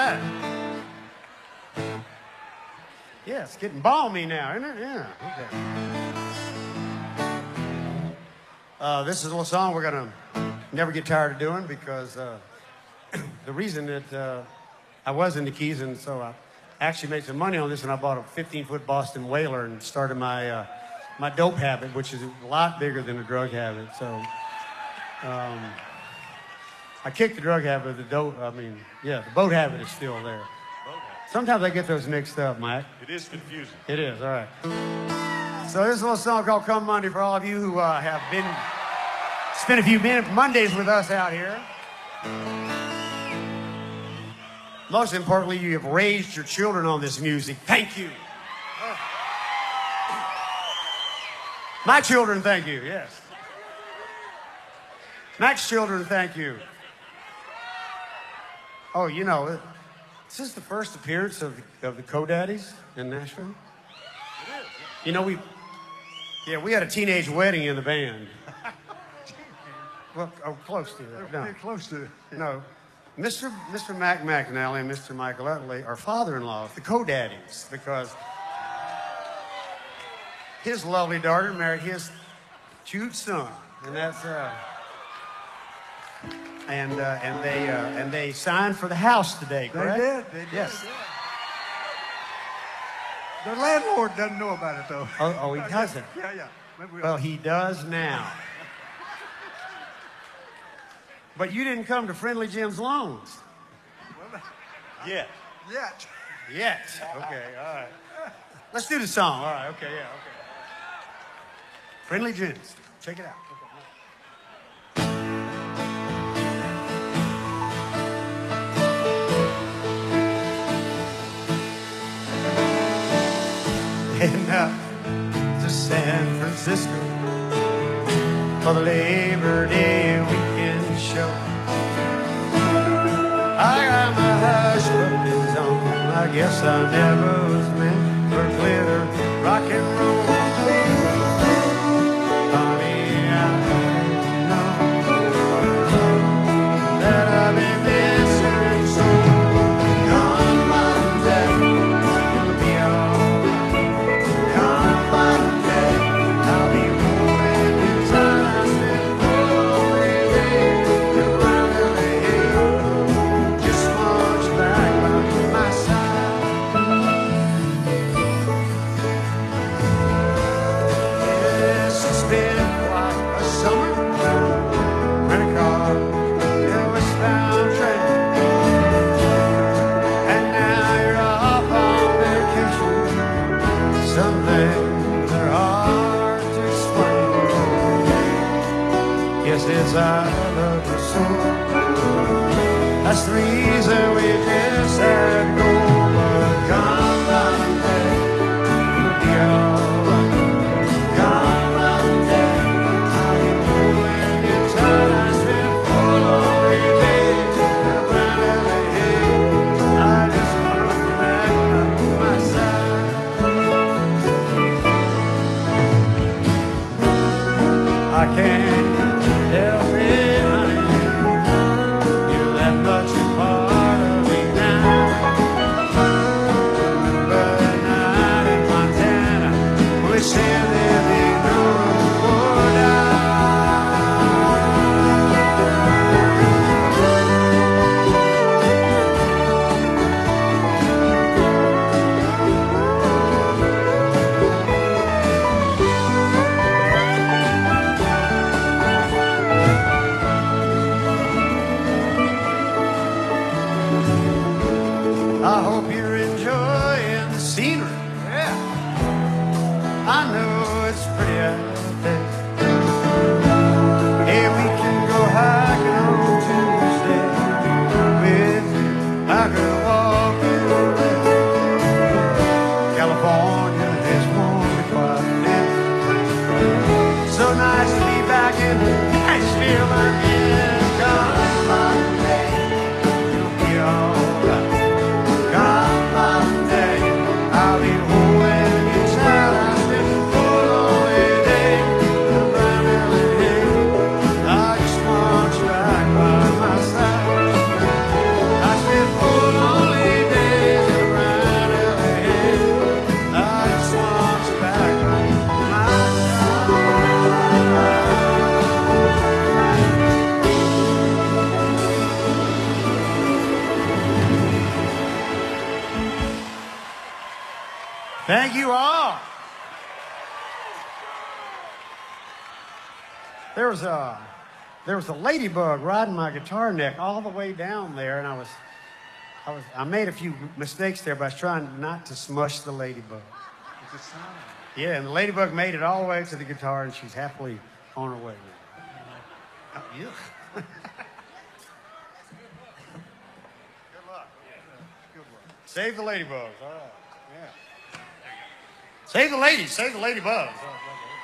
right. Yeah, it's getting balmy now, isn't it? Yeah, okay. This is a little song we're going to never get tired of doing because the reason that I was in the Keys, and so I actually made some money on this, and I bought a 15-foot Boston Whaler and started my my dope habit, which is a lot bigger than a drug habit. So I kicked the drug habit, the dope, the boat habit is still there. Sometimes I get those mixed up, Mike. It is confusing. It is, all right. So this is a little song called Come Monday for all of you who have spent a few Mondays with us out here. Most importantly, you have raised your children on this music. Thank you. My children, thank you, yes. Mac's children, thank you. Oh, you know, is this the first appearance of the Co-Daddies in Nashville? It is. You know, we had a teenage wedding in the band. Well, close to that. No. Close to it. No. Mr. Mac McAnally and Mr. Michael Utley are father-in-laws, the Co-Daddies, because his lovely daughter married his cute son, and that's and they signed for the house today, correct? They did. Yes. The landlord doesn't know about it, though. Oh, he doesn't? Yeah. Well, he does now. But you didn't come to Friendly Jim's Loans. Yet. Yet. Okay, all right. Let's do the song. All right, okay, yeah, okay. Friendly Jim's. Check it out. Heading up to San Francisco for the Labor Day weekend show. I got my hush puppies on. I guess I never was meant for glitter, rock and roll. Honey, I know that I've been missing so. Come Monday, it'll be alright. Come Monday, I'll be holding you tight. I said, oh, baby, you're running ahead. Just want you back by my side. Yes, it's been quite a summer. Rent a car in a westbound train. And now you're off on vacation. Some things are hard to explain. Guess it's I love you so. That's the reason we just had to go. But come Monday, it'll be alright. Come Monday, I'll be holding you tight. I said, follow me, baby, around LA. I just want you back by my side. I can't help it, honey. You're that much a part Thank you all. There was a ladybug riding my guitar neck all the way down there, and I made a few mistakes there, but I was trying not to smush the ladybug. It's a sound. Yeah, and the ladybug made it all the way to the guitar, and she's happily on her way now. Oh, yeah. Good luck. Good luck. Save the ladybugs. All right. Yeah. Save the ladies. Save the ladybugs.